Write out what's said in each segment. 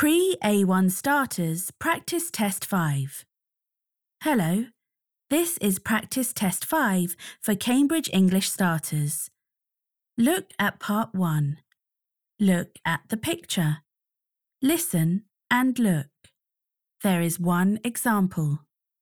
Pre-A1 Starters Practice Test 5. Hello, this is Practice Test 5 for Cambridge English Starters. Look at Part 1. Look at the picture. Listen and look. There is one example.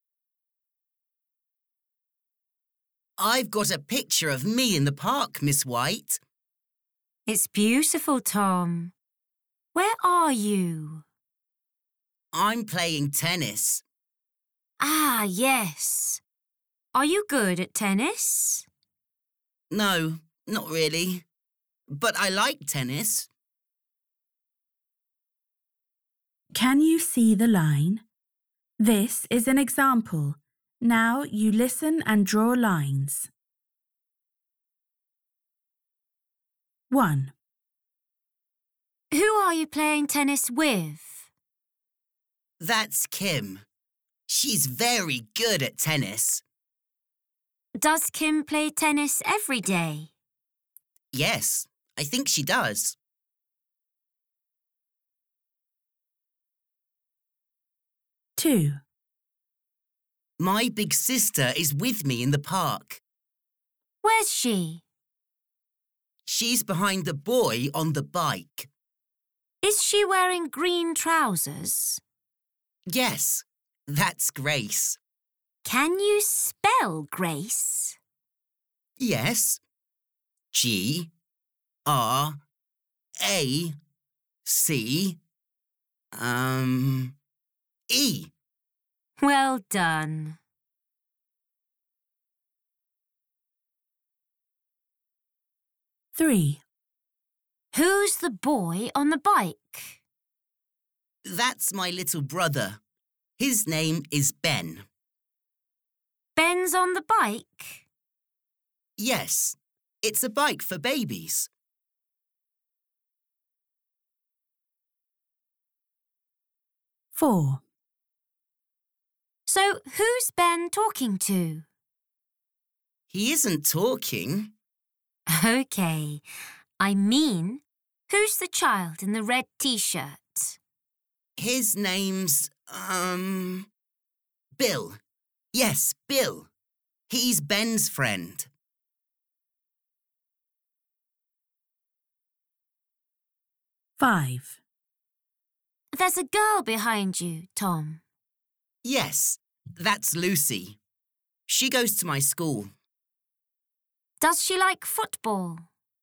I've got a picture of me in the park, Miss White. It's beautiful, Tom. Where are you? I'm playing tennis. Ah, yes. Are you good at tennis? No, not really. But I like tennis. Can you see the line? This is an example. Now you listen and draw lines. 1. Who are you playing tennis with? That's Kim. She's very good at tennis. Does Kim play tennis every day? Yes, I think she does. 2. My big sister is with me in the park. Where's she? She's behind the boy on the bike. Is she wearing green trousers? Yes, that's Grace. Can you spell Grace? Yes. Grace. E. Well done. 3. Who's the boy on the bike? That's my little brother. His name is Ben. Ben's on the bike? Yes, it's a bike for babies. 4. So who's Ben talking to? He isn't talking. OK. I mean, who's the child in the red T-shirt? His name's, Bill. Yes, Bill. He's Ben's friend. 5. There's a girl behind you, Tom. Yes, that's Lucy. She goes to my school. Does she like football?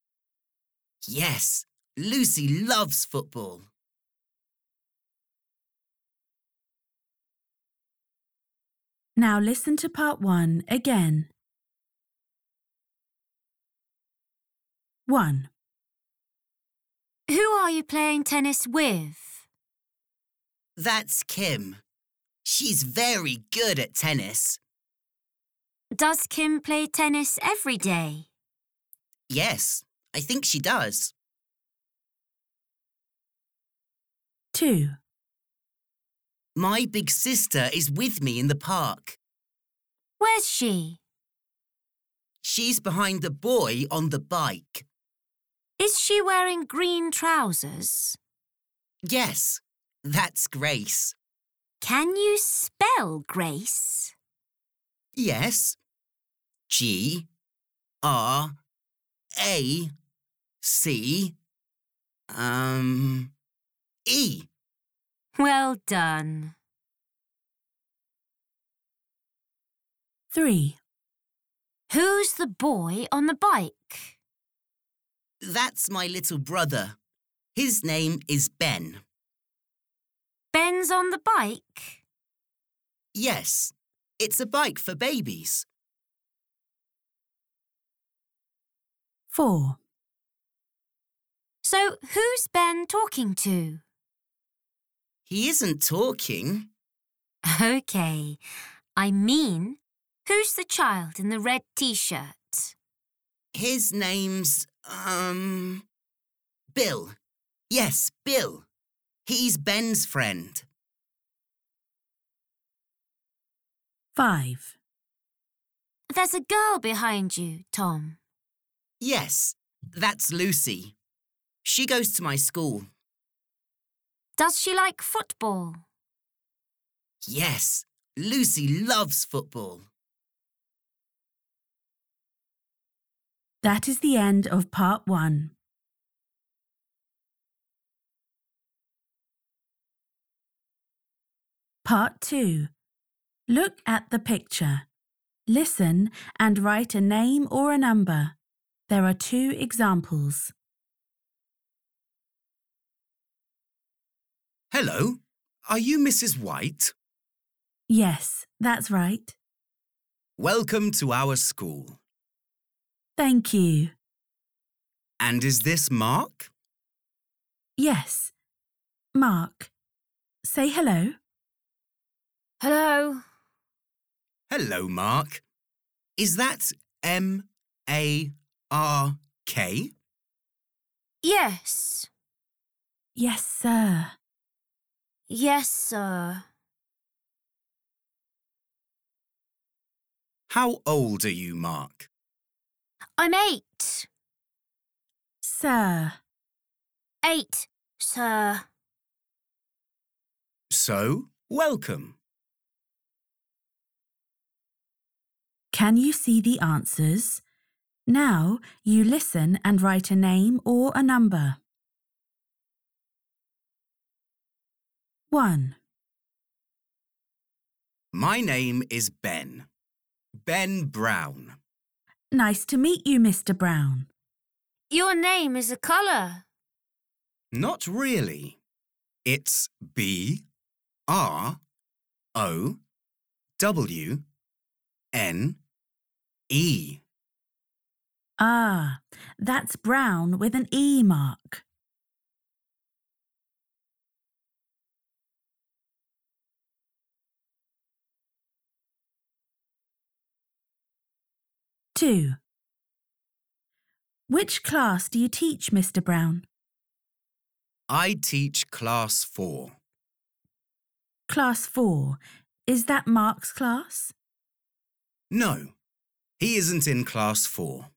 Yes, Lucy loves football. Now listen to Part 1 again. 1. Who are you playing tennis with? That's Kim. She's very good at tennis. Does Kim play tennis every day? Yes, I think she does. 2. My big sister is with me in the park. Where's she? She's behind the boy on the bike. Is she wearing green trousers? Yes, that's Grace. Can you spell Grace? Yes. Grace. E. Well done. 3. Who's the boy on the bike? That's my little brother. His name is Ben. Ben's on the bike? Yes, it's a bike for babies. 4. So who's Ben talking to? He isn't talking. OK. I mean, who's the child in the red T-shirt? His name's, Bill. Yes, Bill. He's Ben's friend. 5. There's a girl behind you, Tom. Yes, that's Lucy. She goes to my school. Does she like football? Yes, Lucy loves football. That is the end of part 1. Part 2. Look at the picture. Listen and write a name or a number. There are 2 examples. Hello, are you Mrs. White? Yes, that's right. Welcome to our school. Thank you. And is this Mark? Yes. Mark, say hello. Hello. Hello, Mark. Is that M-A-R-K? Yes. Yes, sir. Yes, sir. How old are you, Mark? I'm 8. Sir. 8, sir. So, welcome. Can you see the answers? Now you listen and write a name or a number. 1. My name is Ben. Ben Brown. Nice to meet you, Mr. Brown. Your name is a colour. Not really. It's B-R-O-W-N-E. Ah, that's brown with an E mark. 2. Which class do you teach, Mr. Brown? I teach Class 4. Class 4. Is that Mark's class? No, he isn't in Class 4.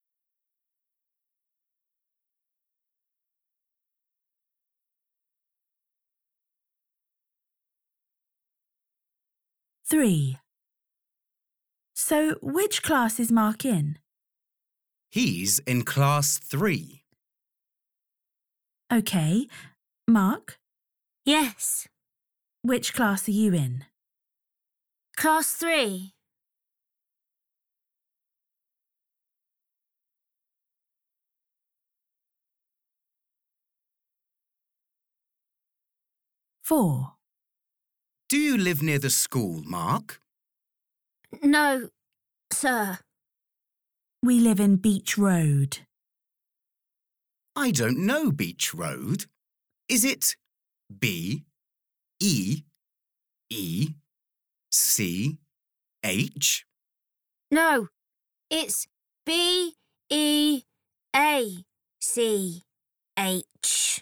3. So, which class is Mark in? He's in Class 3. OK. Mark, Yes. which class are you in? Class 3. 4. Do you live near the school, Mark? No, sir. We live in Beach Road. I don't know Beach Road. Is it B-E-E-C-H? No, it's B-E-A-C-H.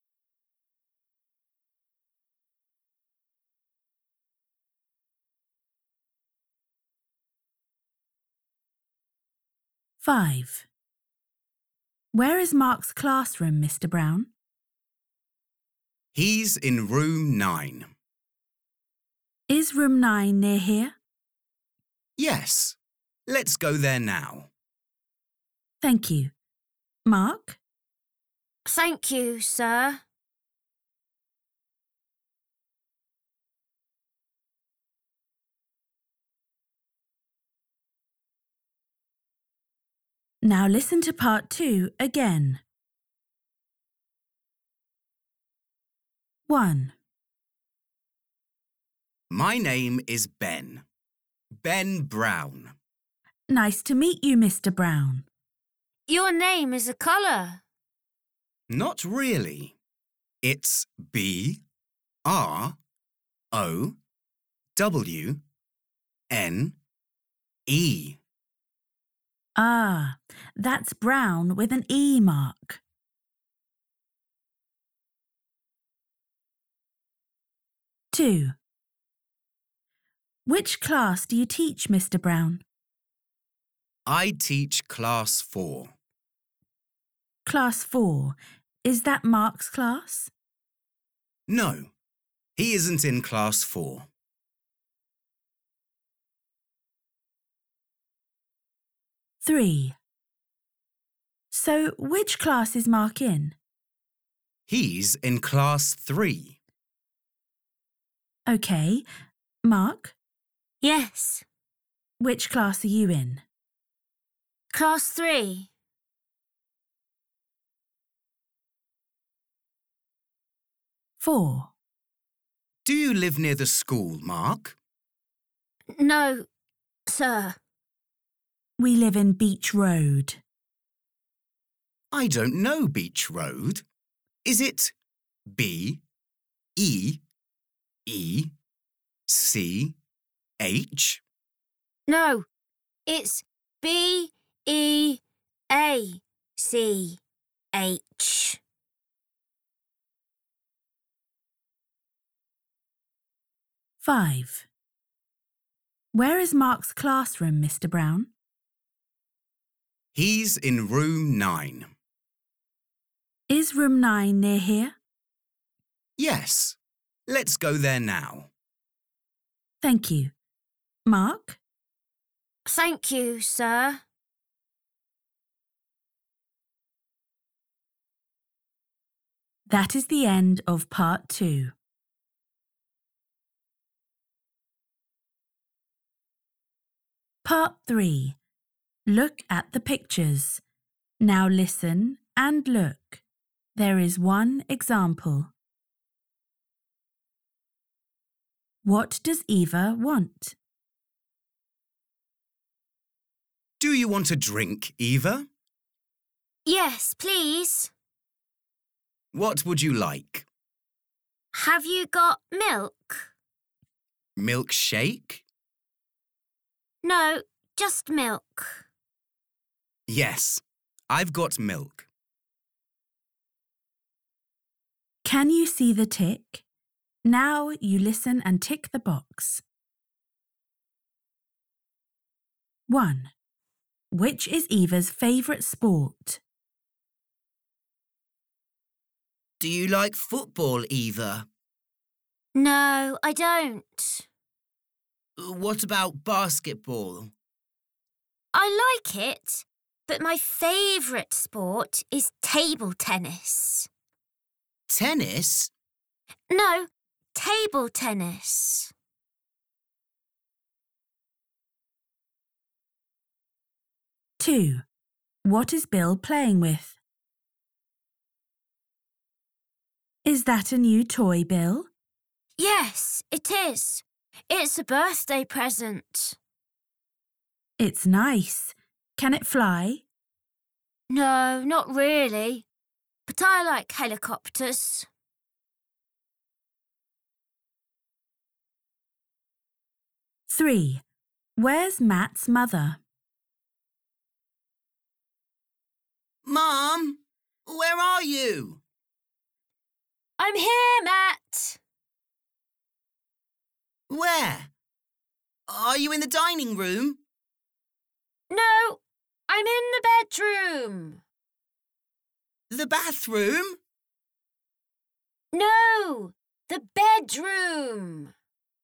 5. Where is Mark's classroom, Mr. Brown? He's in room 9. Is room 9 near here? Yes. Let's go there now. Thank you. Mark? Thank you, sir. Now listen to part 2 again. 1. My name is Ben. Ben Brown. Nice to meet you, Mr. Brown. Your name is a colour. Not really. It's B-R-O-W-N-E. Ah, that's brown with an E mark. 2. Which class do you teach, Mr. Brown? I teach Class 4. Class 4. Is that Mark's class? No, he isn't in class 4. Three. So, which class is Mark in? He's in class 3. OK. Mark, Yes. which class are you in? Class 3. 4. Do you live near the school, Mark? No, sir. We live in Beach Road. I don't know Beach Road. Is it B, E, E, C, H? No, it's B-E-A-C-H. 5. Where is Mark's classroom, Mr. Brown? He's in room 9. Is room 9 near here? Yes. Let's go there now. Thank you. Mark? Thank you, sir. That is the end of part 2. Part 3. Look at the pictures. Now listen and look. There is one example. What does Eva want? Do you want a drink, Eva? Yes, please. What would you like? Have you got milk? Milkshake? No, just milk. Yes, I've got milk. Can you see the tick? Now you listen and tick the box. 1. Which is Eva's favourite sport? Do you like football, Eva? No, I don't. What about basketball? I like it, but my favourite sport is table tennis. Tennis? No, table tennis. 2. What is Bill playing with? Is that a new toy, Bill? Yes, it is. It's a birthday present. It's nice. Can it fly? No, not really. But I like helicopters. 3. Where's Matt's mother? Mom, where are you? I'm here, Matt. Where? Are you in the dining room? No, I'm in the bedroom. The bathroom? No, the bedroom.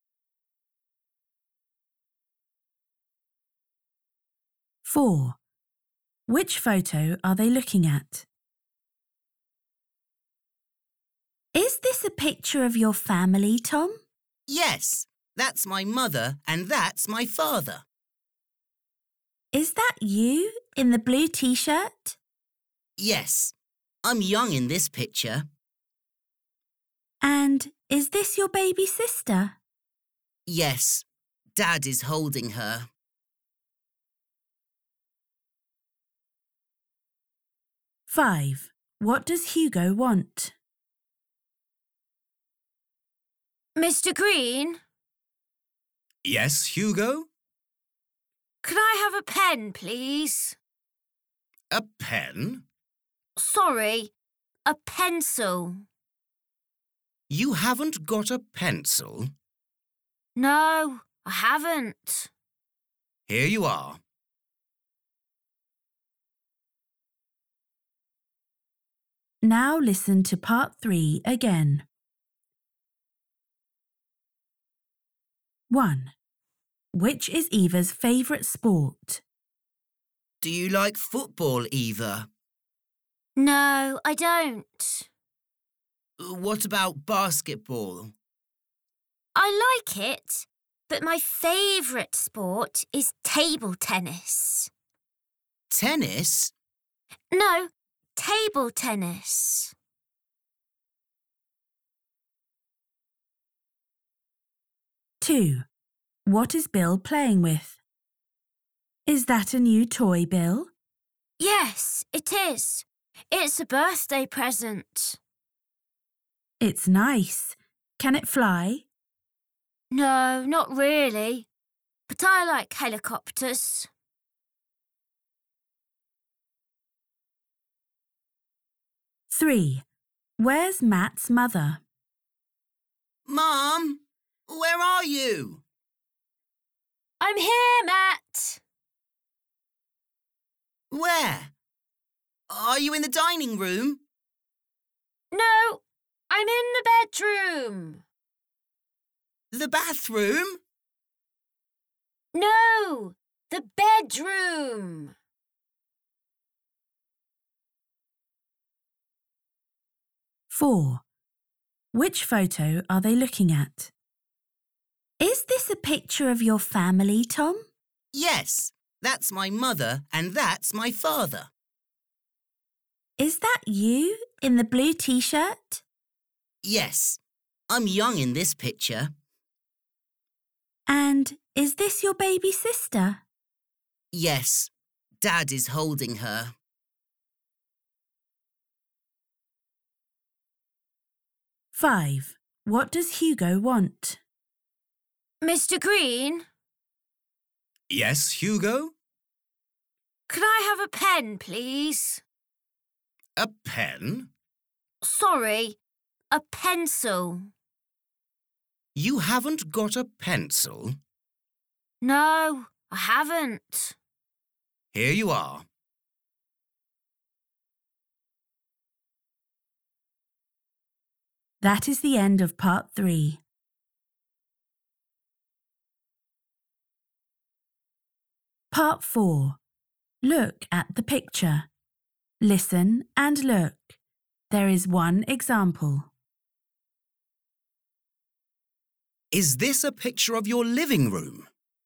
4. Which photo are they looking at? Is this a picture of your family, Tom? Yes, that's my mother and that's my father. Is that you in the blue t-shirt? Yes, I'm young in this picture. And is this your baby sister? Yes, Dad is holding her. 5. What does Hugo want? Mr. Green, Yes, Hugo? can I have a pen, please? A pen? Sorry, a pencil. You haven't got a pencil? No, I haven't. Here you are. Now listen to part 3 again. 1. Which is Eva's favourite sport? Do you like football, Eva? No, I don't. What about basketball? I like it, but my favourite sport is table tennis. Tennis? No, table tennis. 2. What is Bill playing with? Is that a new toy, Bill? Yes, it is. It's a birthday present. It's nice. Can it fly? No, not really. But I like helicopters. 3. Where's Matt's mother? Mom, where are you? I'm here, Matt. Where? Are you in the dining room? No, I'm in the bedroom. The bathroom? No, the bedroom. 4. Which photo are they looking at? Is this a picture of your family, Tom? Yes, that's my mother and that's my father. Is that you in the blue t-shirt? Yes, I'm young in this picture. And is this your baby sister? Yes, Dad is holding her. 5. What does Hugo want? Mr. Green, Yes, Hugo? can I have a pen, please? A pen? Sorry, a pencil. You haven't got a pencil? No, I haven't. Here you are. That is the end of part 3. Part 4. Look at the picture. Listen and look. There is one example. Is this a picture of your living room?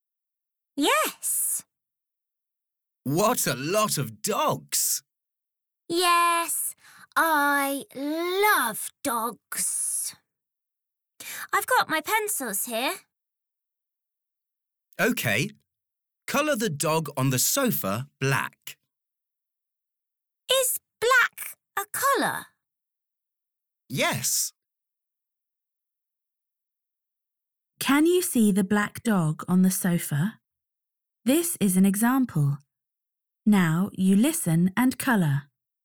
Yes. What a lot of dogs! Yes, I love dogs. I've got my pencils here. OK. Colour the dog on the sofa black. Is black a colour? Yes. Can you see the black dog on the sofa? This is an example. Now you listen and colour.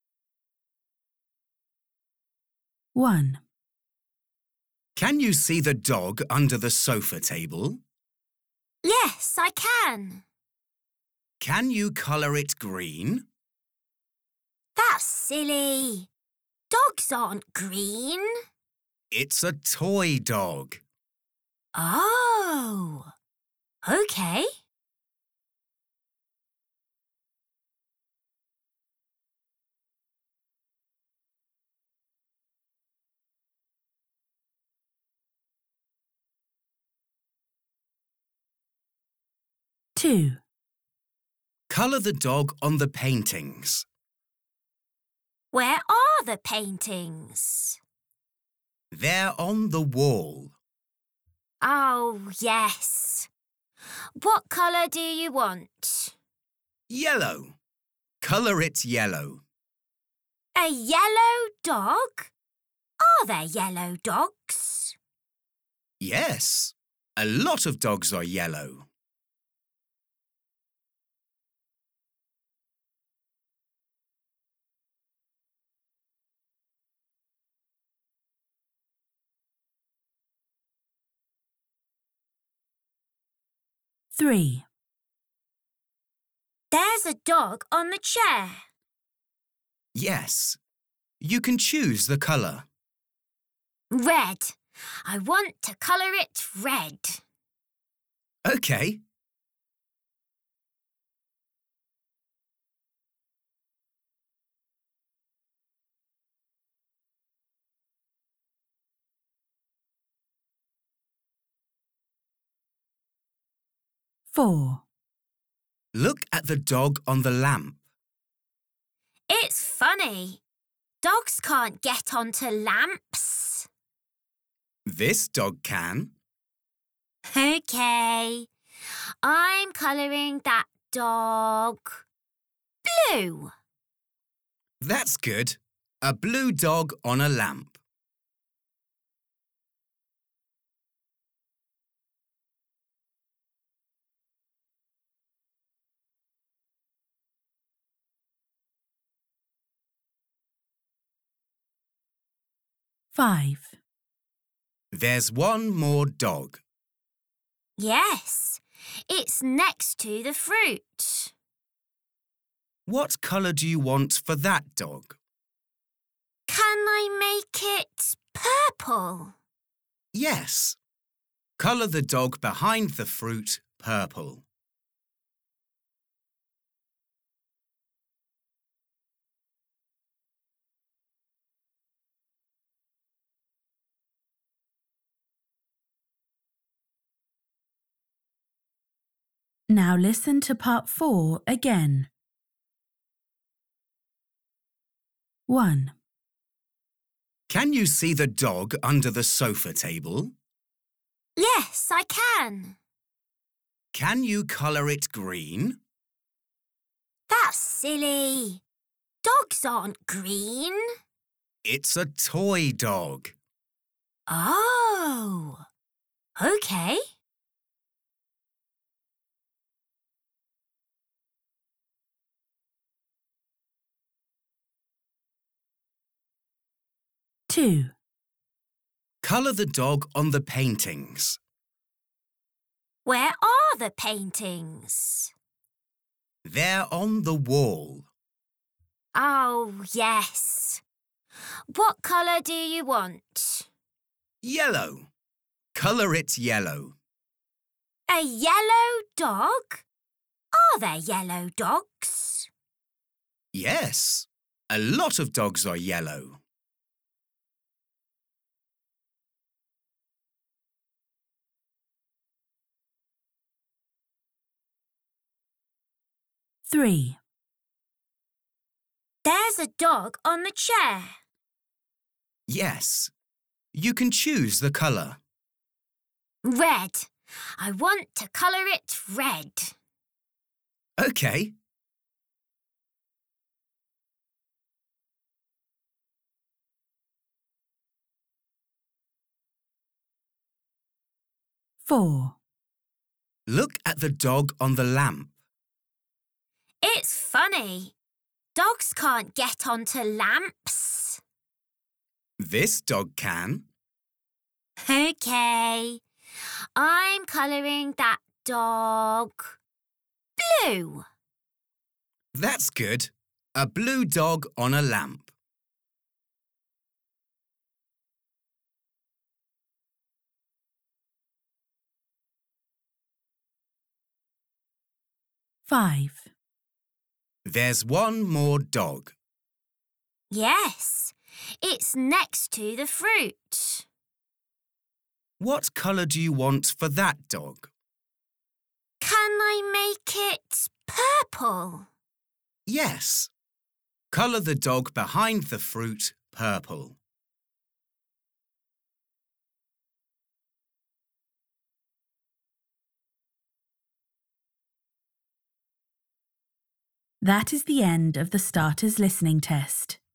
1. Can you see the dog under the sofa table? Yes, I can. Can you colour it green? That's silly. Dogs aren't green. It's a toy dog. Oh, OK. 2. Colour the dog on the paintings. Where are the paintings? They're on the wall. Oh, yes. What colour do you want? Yellow. Colour it yellow. A yellow dog? Are there yellow dogs? Yes. A lot of dogs are yellow. 3. There's a dog on the chair. Yes. You can choose the colour. Red. I want to colour it red. OK. Four. Look at the dog on the lamp. It's funny. Dogs can't get onto lamps. This dog can. OK. I'm colouring that dog blue. That's good. A blue dog on a lamp. Five. There's one more dog. Yes, it's next to the fruit. What colour do you want for that dog? Can I make it purple? Yes. Colour the dog behind the fruit purple. Now listen to part 4 again. 1, Can you see the dog under the sofa table? Yes, I can. Can you colour it green? That's silly. Dogs aren't green. It's a toy dog. Oh, OK. 2, Colour the dog on the paintings. Where are the paintings? They're on the wall. Oh, yes. What colour do you want? Yellow. Colour it yellow. A yellow dog? Are there yellow dogs? Yes. A lot of dogs are yellow. 3, There's a dog on the chair. Yes. You can choose the colour. Red. I want to colour it red. OK. 4, Look at the dog on the lamp. It's funny. Dogs can't get onto lamps. This dog can. OK. I'm colouring that dog blue. That's good. A blue dog on a lamp. Five. There's one more dog. Yes, it's next to the fruit. What colour do you want for that dog? Can I make it purple? Yes. Colour the dog behind the fruit purple. That is the end of the starters listening test.